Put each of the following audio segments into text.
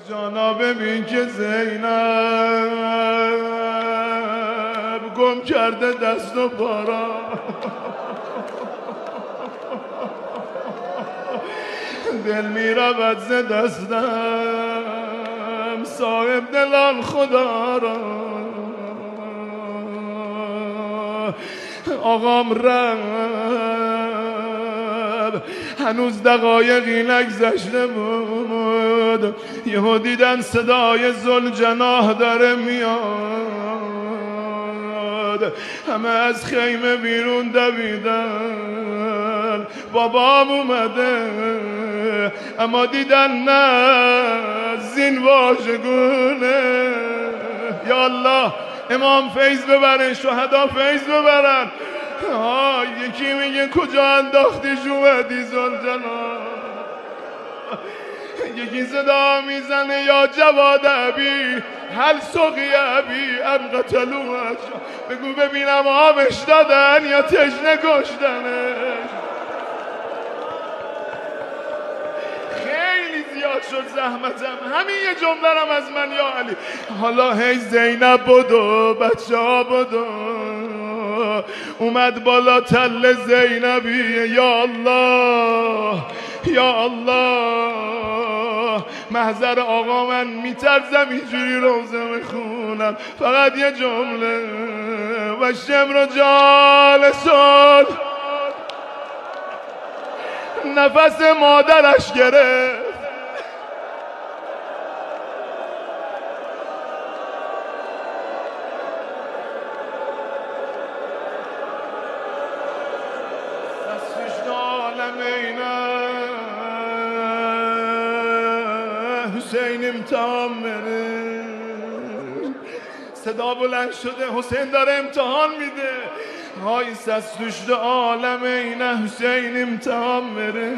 جانا ببین که زینب گم کرده دست و پارا، دل می رود ز دستم صاحب دلان خدا را. آقام رب هنوز دقایقی نگذشته بود، یهو دیدن صدای ذوالجناح داره میاد، همه از خیمه بیرون دویدن. بابام اومده اما دیدن نه زین واژگونه. یا الله امام فیض ببرن، شهدا فیض ببرن. یکی میگه کجا انداختی اومدی ذوالجلال، یکی صدا میزنه یا جواد ابی هل سقی ابی ام قتلوش، بگو ببینم آبش دادن یا تشنه کشتنش. خیلی زیاد شد زحمتم، همین یه جمله‌ام از من یا علی. حالا هی زینب بدو بچه ها بدو، اومد بالا تل زینبی. یا الله یا الله، محضر آقا من میترزم اینجوری روزه میخونم، فقط یه جمله و شمر جالسون. نفس مادرش گرفت، حسین امتحان میره، صدا بلند شده حسین داره امتحان میده. های سستوشت عالم اینه حسین امتحان میره.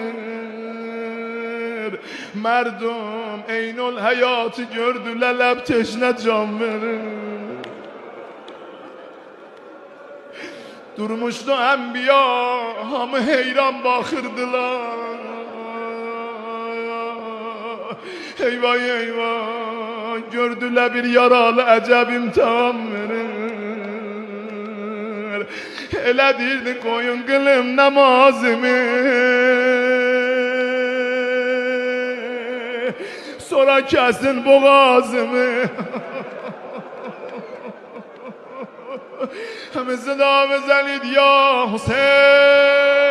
مردم عین الحیات گردو للب تشنه جام میره. durmuştu enbiya hamı heyran bakırdılar. Eyvah eyvah gördüler bir yaralı acab imtihan verir. Elə dirdi koyun kılım namazımı, sonra kesin boğazımı. همه صدا بزنید یا حسین.